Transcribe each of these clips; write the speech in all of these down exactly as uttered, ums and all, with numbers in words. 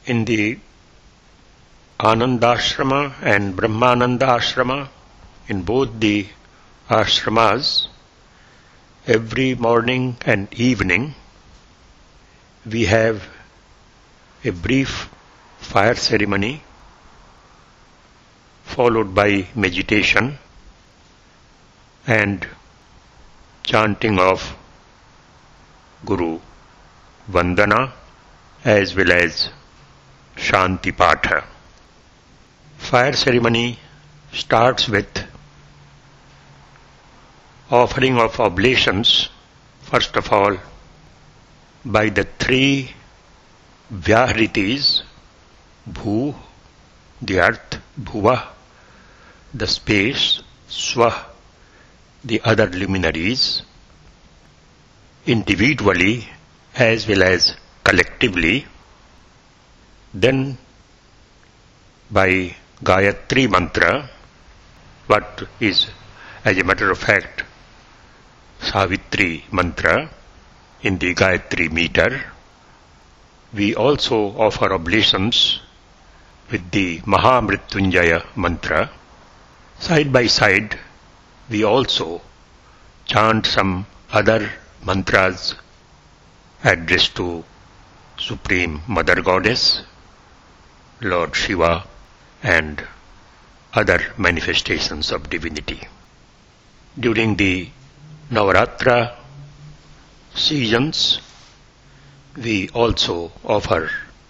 In the Anandashrama and Brahmananda Ashrama, in both the ashramas, every morning and evening we have a brief fire ceremony followed by meditation and chanting of Guru Vandana as well as Shanti Patha. Fire ceremony starts with offering of oblations, first of all, by the three Vyahritis, Bhu, the earth, Bhuva, the space, Swa, the other luminaries, individually as well as collectively, then by Gayatri mantra, what is as a matter of fact Savitri mantra in the Gayatri meter. We also offer oblations with the Mahamrityunjaya mantra. Side by side, we also chant some other mantras addressed to Supreme Mother Goddess, Lord Shiva, and other manifestations of divinity. During the Navaratra seasons, we also offer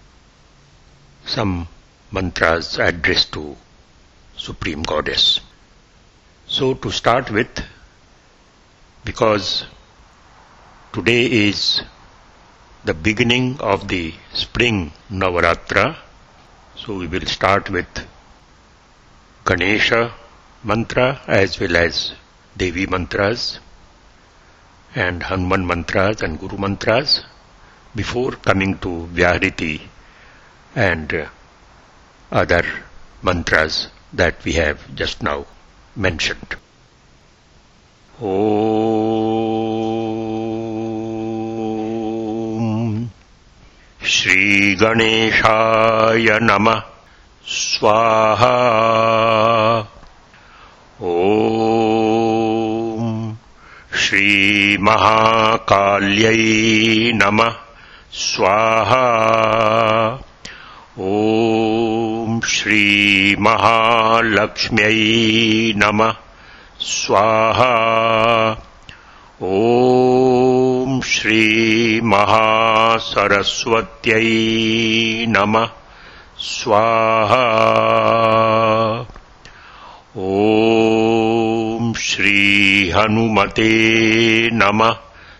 some mantras addressed to Supreme Goddess. So to start with, because today is the beginning of the spring Navaratra, so we will start with Ganesha mantra as well as Devi mantras and Hanuman mantras and Guru mantras before coming to Vyahriti and other mantras that we have just now mentioned. Om Shri Ganeshaya Namah Swaha. Om Shri Mahakalyai Namah Swaha. Om Shri Mahalakshmyai Namah Swaha. Om Shri Mahasaraswatyai Namah Swaha. Om Shri Hanumate Namah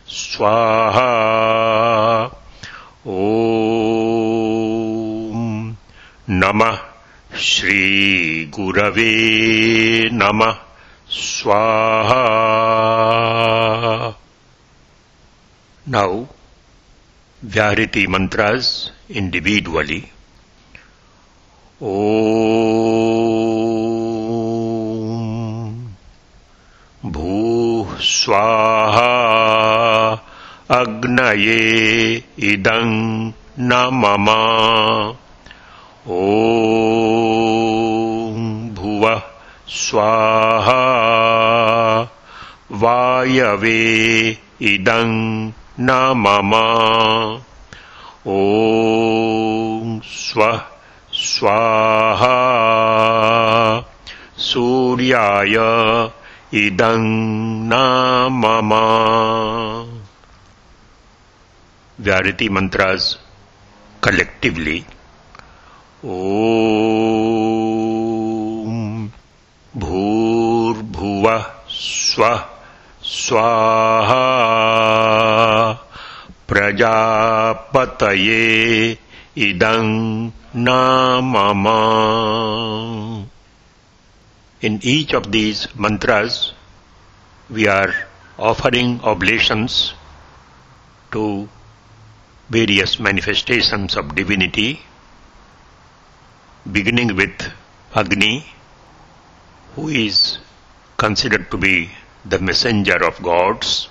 Swaha. Om Namah Shri Gurave Namah Swaha. Now, Vyahriti mantras individually. Om Bhu Swaha Agnaye Idang Namama. Om Bhuva Swaha Vayave Idang Namama. Om Swah Swaha Suryaya Idang Namama. Vyahriti mantras collectively. Om Bhur Bhuva Swah Swaha Prajapataye Idang Namama. In each of these mantras, we are offering oblations to various manifestations of divinity, beginning with Agni, who is considered to be the messenger of gods,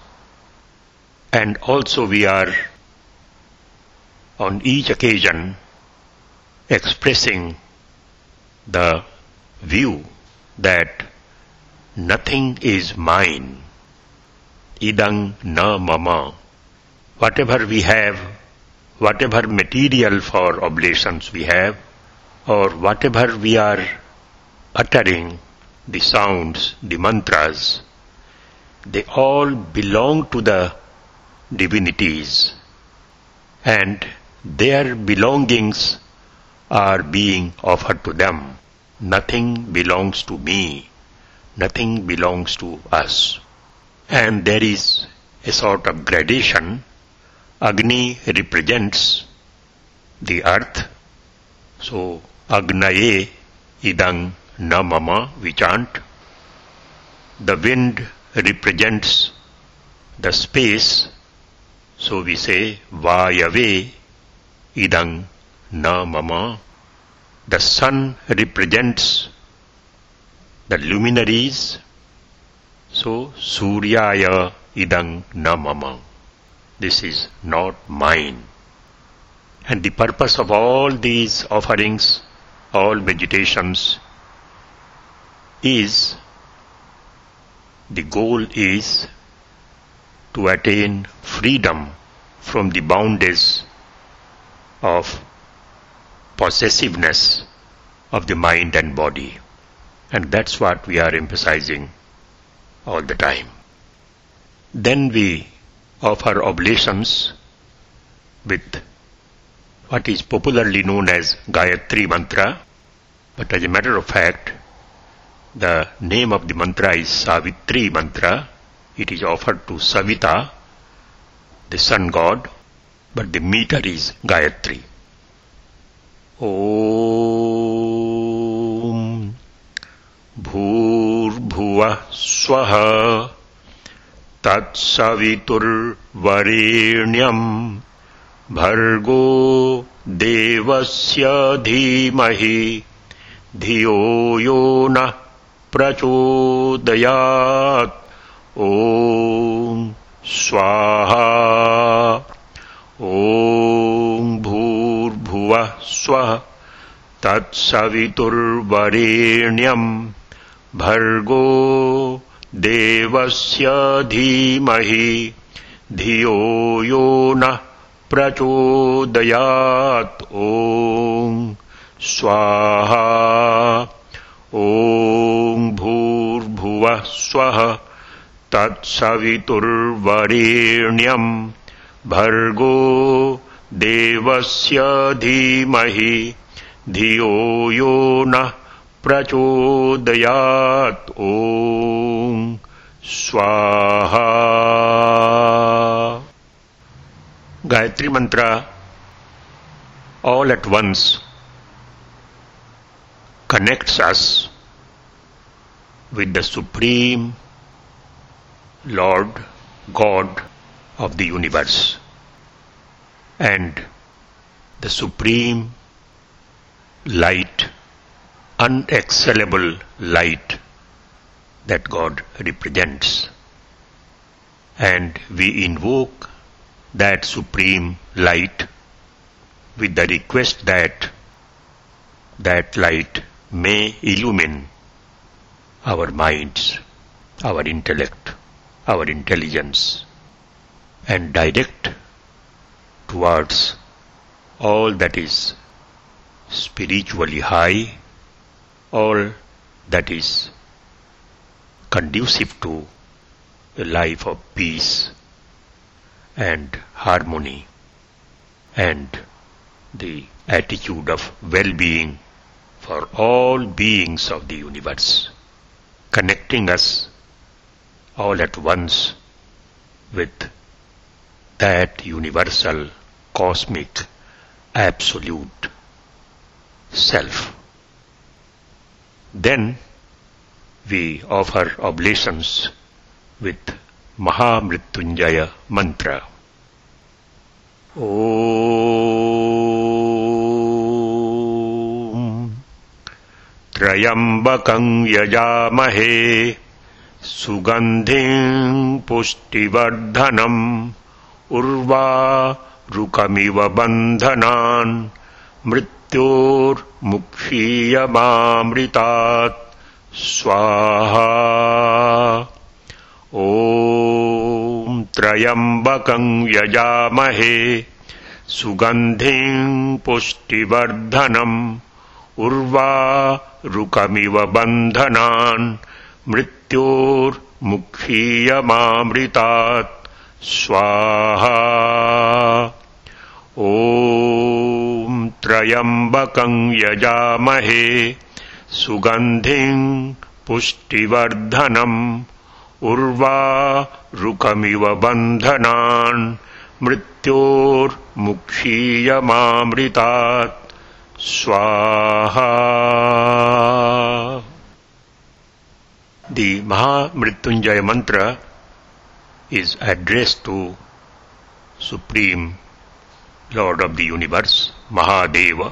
and also we are on each occasion expressing the view that nothing is mine. Idang na mama. Whatever we have, whatever material for oblations we have, or whatever we are uttering, the sounds, the mantras, they all belong to the divinities, and their belongings are being offered to them. Nothing belongs to me, nothing belongs to us. And there is a sort of gradation. Agni represents the earth, so Agnaye idang na mama we chant. The wind represents the space, so we say Vayave idang na mama. The sun represents the luminaries, so Suryaya idang na mama. This is not mine. And the purpose of all these offerings, all meditations, is, the goal is to attain freedom from the boundaries of possessiveness of the mind and body. And that's what we are emphasizing all the time. Then we offer oblations with what is popularly known as Gayatri Mantra, but as a matter of fact, the name of the mantra is Savitri Mantra. It is offered to Savita, the sun god, but the meter is Gayatri. Om Bhur-bhuva Swaha Tat Savitur Varenyam Bhargo Devasya Dhimahi Dhiyo Yona Prachodayat. Om Swaha. Om Bhur-bhuva Swaha Tat Savitur Varenyam Bhargo Devasya Dhimahi Dhiyo Yona Prachodayat. Om Swaha. Om Bhur-bhuva Swaha Tat Savitur Varenyam Bhargo Devasya Dhimahi Dhiyo Yona Prachodayat. Om Swaha. Gayatri Mantra all at once connects us with the Supreme Lord, God of the universe, and the Supreme Light, unexcellable light that God represents. And we invoke that Supreme Light with the request that that light may illumine our minds, our intellect, our intelligence, and direct towards all that is spiritually high, all that is conducive to a life of peace and harmony, and the attitude of well-being for all beings of the universe, connecting us all at once with that universal, cosmic, absolute self. Then we offer oblations with Mahamrityunjaya mantra. Om Trayambakam Yajamahe Sugandhim Pushtivardhanam Urva Rukamiva Bandhanan Mrityunjaya मृत्योर्मुक्षीयमामृतात् स्वाहा ॐ त्र्यम्बकं यजामहे सुगन्धिं पुष्टिवर्धनम् उर्वारुकमिव बन्धनान् मृत्योर्मुक्षीयमामृतात् स्वाहा ॐ त्र्यम्बकं यजामहे सुगन्धिं पुष्टिवर्धनम् उर्वारुकमिव बन्धनान् मृत्योर्मुक्षीयमामृतात् स्वाहा. The Mahamrityunjaya mantra is addressed to Supreme Lord of the Universe, Mahadeva.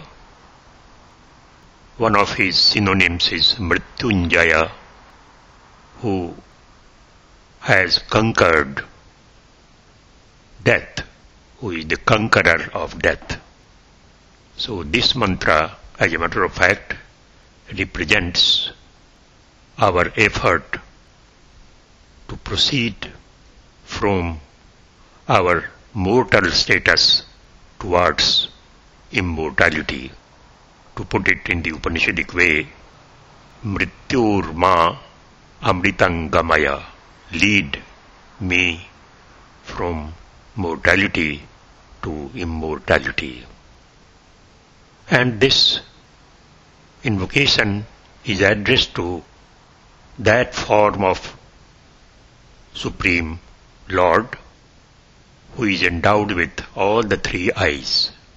One of his synonyms is Mrityunjaya, who has conquered death, who is the conqueror of death. So this mantra, as a matter of fact, represents our effort to proceed from our mortal status towards immortality. To put it in the Upanishadic way, Mrityurma Amritangamaya, lead me from mortality to immortality. And this invocation is addressed to that form of Supreme Lord who is endowed with all the three eyes.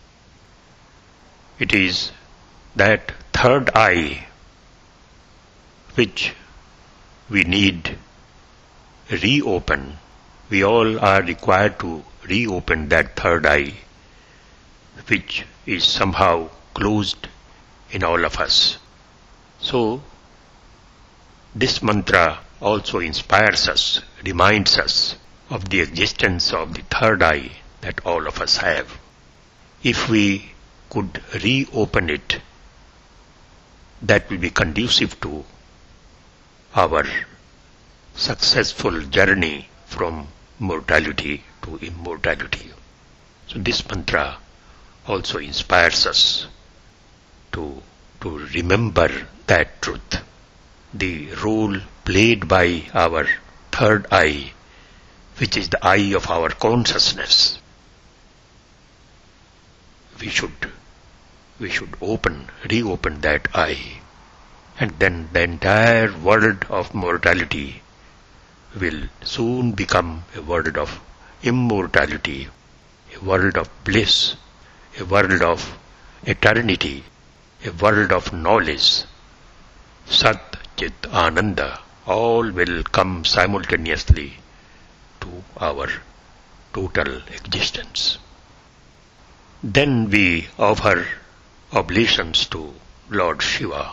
It is that third eye which we need reopen. We all are required to reopen that third eye which is somehow closed in all of us. So this mantra also inspires us, reminds us of the existence of the third eye that all of us have. If we could reopen it, that will be conducive to our successful journey from mortality to immortality. So this mantra also inspires us to, to remember that truth, the role played by our third eye, which is the eye of our consciousness. We should, we should open, reopen that eye, and then the entire world of mortality will soon become a world of immortality, a world of bliss, a world of eternity, a world of knowledge. Sat, Chit, Ananda, all will come simultaneously to our total existence. Then we offer oblations to Lord Shiva.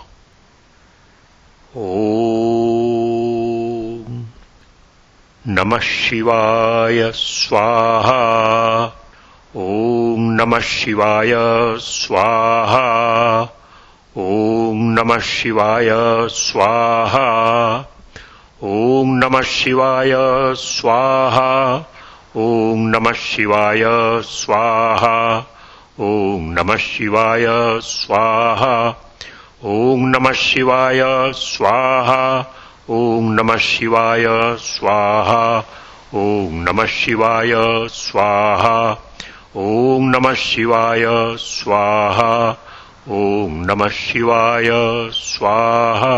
Om Namah Shivaya Swaha. Om Namah Shivaya Swaha. Om Namah Shivaya Swaha. Om Namah Shivaya Swaha. Om Namah Shivaya Swaha. Om Namah Shivaya Swaha. Om Namah Shivaya Swaha. Om Namah Shivaya Swaha. Om Namah Shivaya Swaha. Om Namah Shivaya Swaha. Om Namah Shivaya Swaha.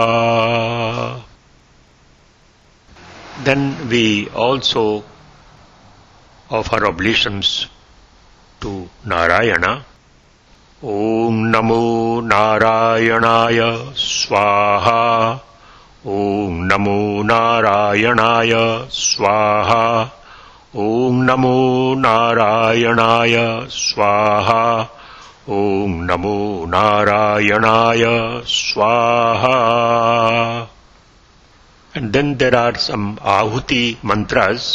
Then we also offer oblations to Narayana. Om Namo Narayanaya Swaha. Om Namo Narayanaya Swaha. Om Namo Narayanaya Swaha. Om Namo Narayanaya Swaha. And then there are some Ahuti mantras.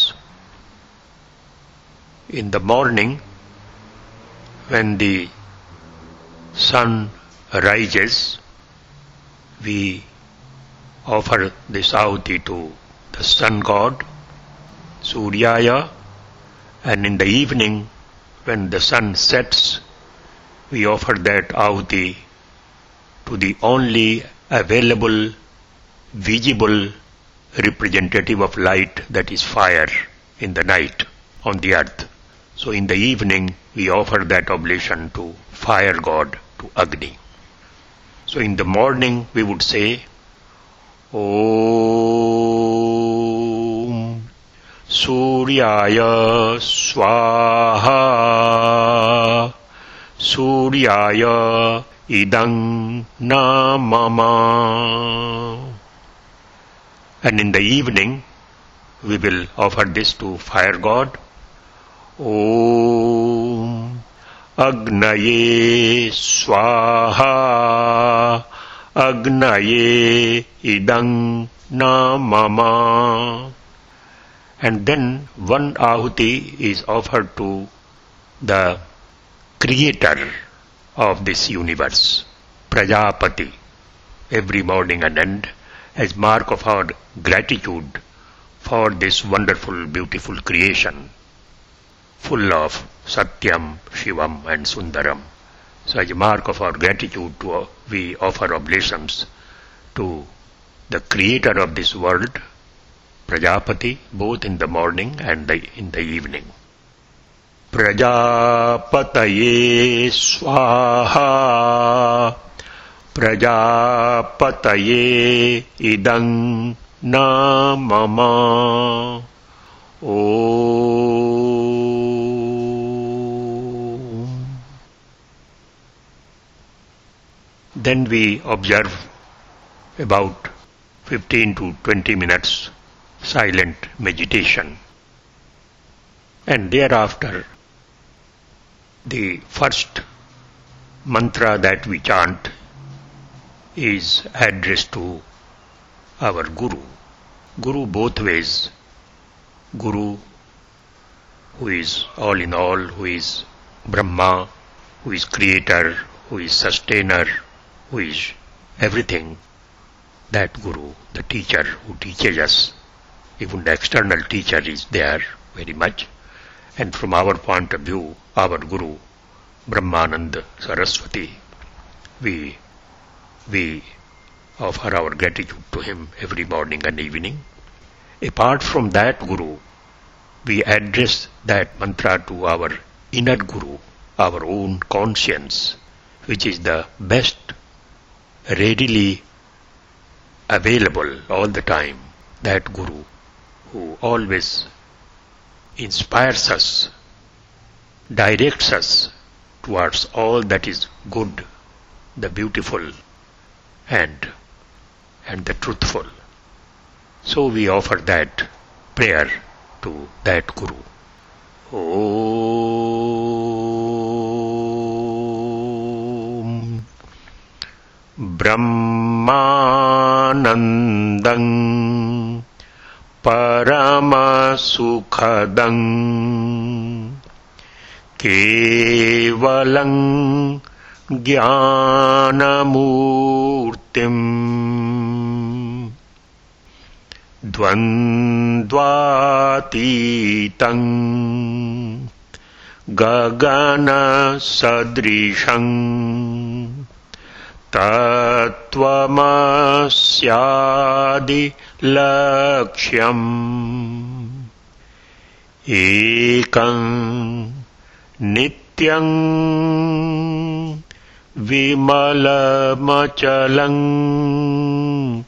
In the morning, when the sun rises, we offer this ahuti to the sun god, Suryaya, and in the evening when the sun sets, we offer that ahuti to the only available, visible representative of light, that is fire, in the night on the earth. So in the evening we offer that oblation to fire god, to Agni. So in the morning we would say Om Suryaya Swaha Suryaya Idang Namama. And in the evening we will offer this to fire god. Om Agnaye Swaha Agnaye Idang Namama. And then one ahuti is offered to the creator of this universe, Prajapati, every morning and end, as mark of our gratitude for this wonderful, beautiful creation, full of Satyam, Shivam and Sundaram. So as a mark of our gratitude, to, uh, we offer oblations to the creator of this world, Prajapati, both in the morning and the, in the evening. Prajapataye Swaha Prajapataye Idang Namama. Om. Then we observe about fifteen to twenty minutes silent meditation. And thereafter, the first mantra that we chant is addressed to our Guru. Guru both ways. Guru, who is all in all, who is Brahma, who is creator, who is sustainer, who is everything. That Guru, the teacher who teaches us, even the external teacher is there very much. And from our point of view, our Guru, Brahmananda Saraswati, we, we offer our gratitude to him every morning and evening. Apart from that Guru, we address that mantra to our inner Guru, our own conscience, which is the best, readily available all the time, that Guru who always inspires us, directs us towards all that is good, the beautiful, and, and the truthful. So we offer that prayer to that Guru. Om Brahmanandam Paramasukhadam Kevalam Jnanamurtim Dvandvatitam Gagana Sadrisham Tattvamasyadi Lakshyam Ekam Nityam Vimalamachalam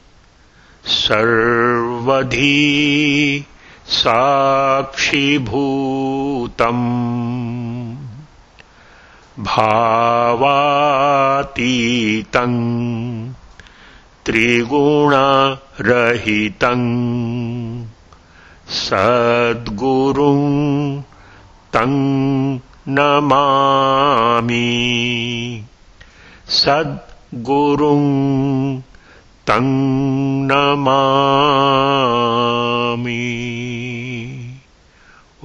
Sarvadhi Sakshibhutam Bhavatitam Triguna Rahitam Sadgurum Tang Namami Sadgurum Tang Namami.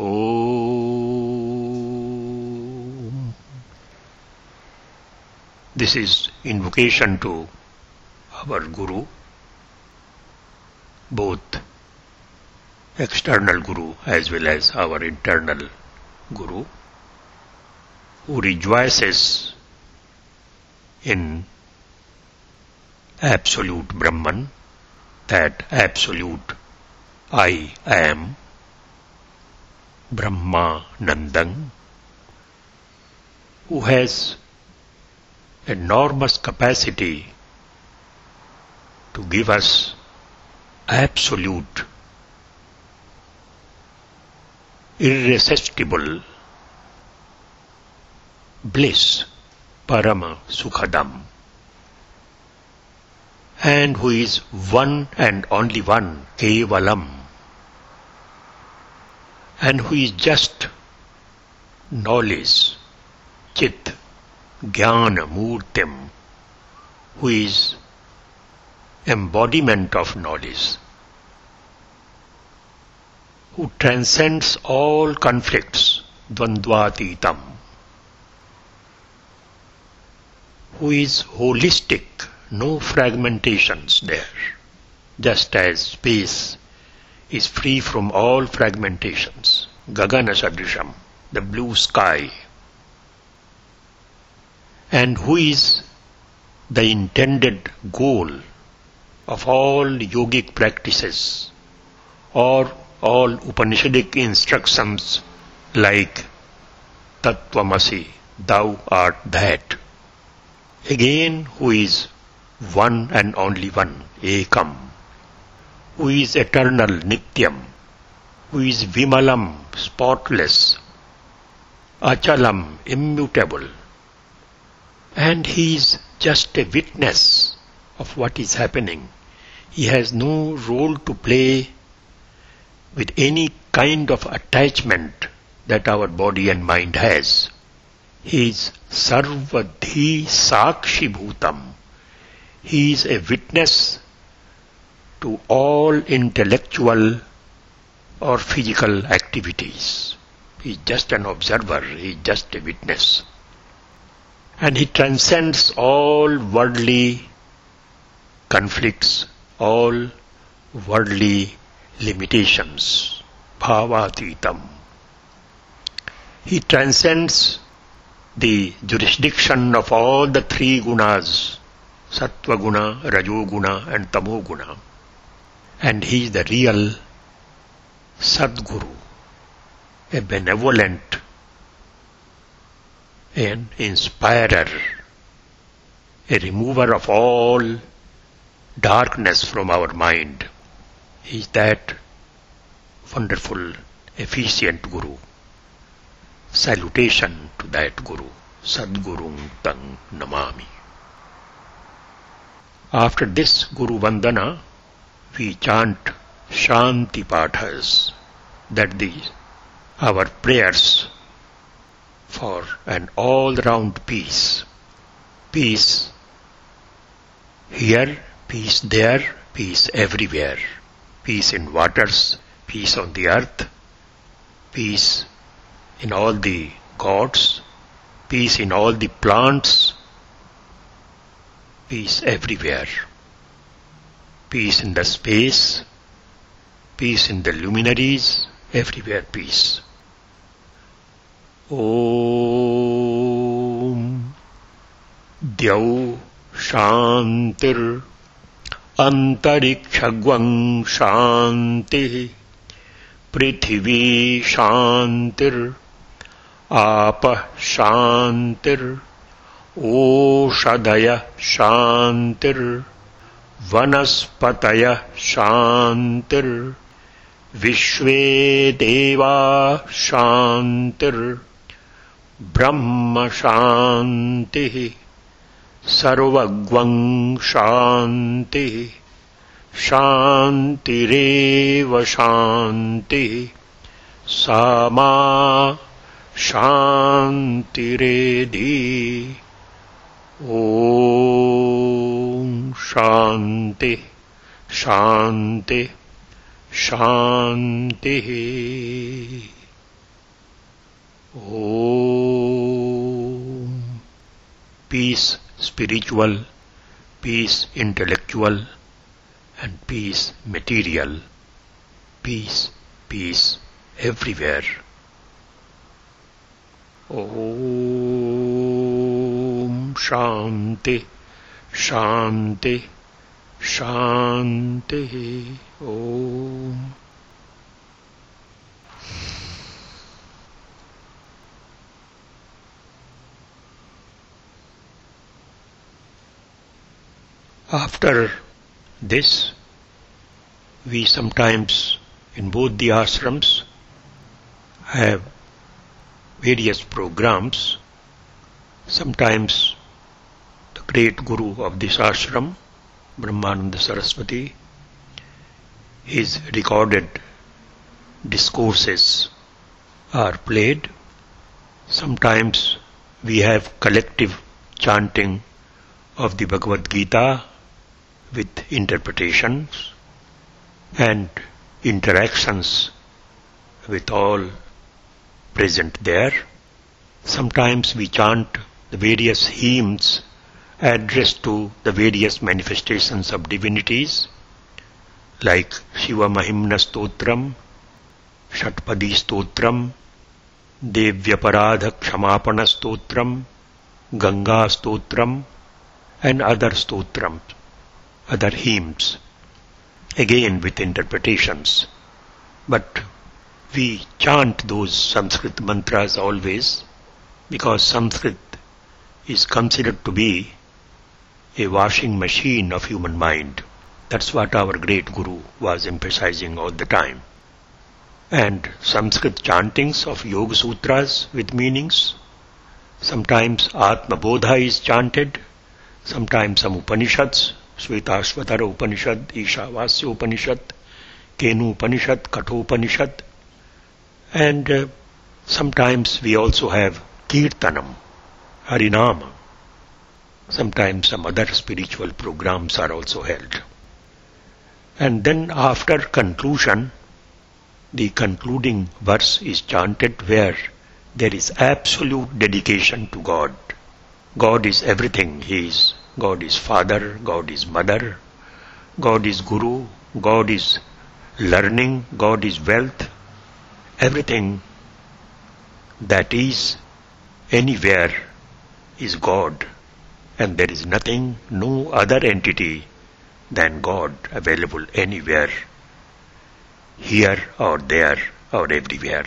Om. This is invocation to our Guru, both external Guru as well as our internal Guru, who rejoices in absolute Brahman, that absolute I am, Brahma Nandam, who has enormous capacity to give us absolute, irresistible bliss, Parama Sukhadam, and who is one and only one, Kevalam, and who is just knowledge, Chit, Jnana Murtim, who is embodiment of knowledge, who transcends all conflicts, Dvandvatitam, who is holistic, no fragmentations there, just as space is free from all fragmentations, Gagana Sadrisham, the blue sky, and who is the intended goal of all yogic practices or all Upanishadic instructions like Tattvamasi, thou art that. Again, who is one and only one, Ekam, who is eternal, Nityam, who is Vimalam, spotless, Achalam, immutable, and he is just a witness of what is happening. He has no role to play with any kind of attachment that our body and mind has. He is Sarvadhi Sakshi Bhutam. He is a witness to all intellectual or physical activities. He is just an observer, he is just a witness. And he transcends all worldly conflicts, all worldly limitations. Bhavatitam. He transcends the jurisdiction of all the three gunas, Sattva guna, Rajo guna and Tamo guna. And he is the real Sadguru, a benevolent an inspirer, a remover of all darkness from our mind. He is that wonderful, efficient Guru. Salutation to that Guru, Sadgurung Tang Namami. After this Guru Vandana, we chant Shanti Pathas, that the, our prayers for an all-round peace. Peace here, peace there, peace everywhere. Peace in waters, peace on the earth, peace in all the gods, peace in all the plants, peace everywhere. Peace in the space, peace in the luminaries, everywhere peace. Om Dyau Shantir Antarikshagvang Shanti Prithivi Shantir Apa Shantir Oshadaya Shantir Vanaspataya Shantir Vishve Deva Shantir Brahma Shanti Sarvagvang Shanti Shantireva Shanti Sama Shantiredi Om Shanti Shanti Shanti Om. Peace spiritual, peace intellectual, and peace material. Peace, peace everywhere. Om Shanti, Shanti, Shanti. Om. After this, we sometimes in both the ashrams have various programs. Sometimes the great guru of this ashram, Brahmananda Saraswati, his recorded discourses are played. Sometimes we have collective chanting of the Bhagavad Gita with interpretations and interactions with all present there. Sometimes we chant the various hymns addressed to the various manifestations of divinities, like Shiva Mahimna Stotram, Shatpadi Stotram, Devyaparadha Kshamapana Stotram, Ganga Stotram, and other stotrams, other hymns, again with interpretations. But we chant those Sanskrit mantras always because Sanskrit is considered to be a washing machine of human mind. That's what our great Guru was emphasizing all the time. And Sanskrit chantings of Yoga Sutras with meanings, sometimes Atma Bodha is chanted, sometimes some Upanishads, Shvetashvatara Upanishad, Ishavasya Upanishad, Kenu Upanishad, Kathopanishad, and uh, sometimes we also have Kirtanam, Harinama. Sometimes some other spiritual programs are also held. And then after conclusion, the concluding verse is chanted where there is absolute dedication to God. God is everything. He is God is Father, God is Mother, God is Guru, God is learning, God is wealth. Everything that is anywhere is God, and there is nothing, no other entity than God available anywhere, here or there or everywhere.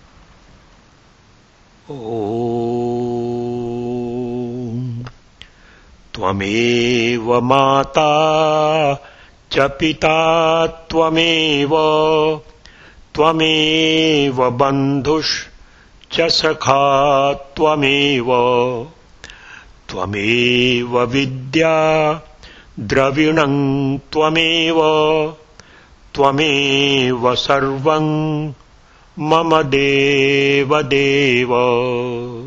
Om Tvameva Mata Cha Pita Tvameva Tvameva Bandhush Cha Sakha Tvameva Tvameva Vidya Dravinam Tvameva Tvameva Sarvam Mama Deva Deva.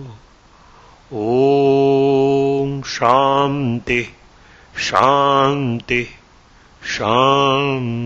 Om Shanti, Shanti, Shanti.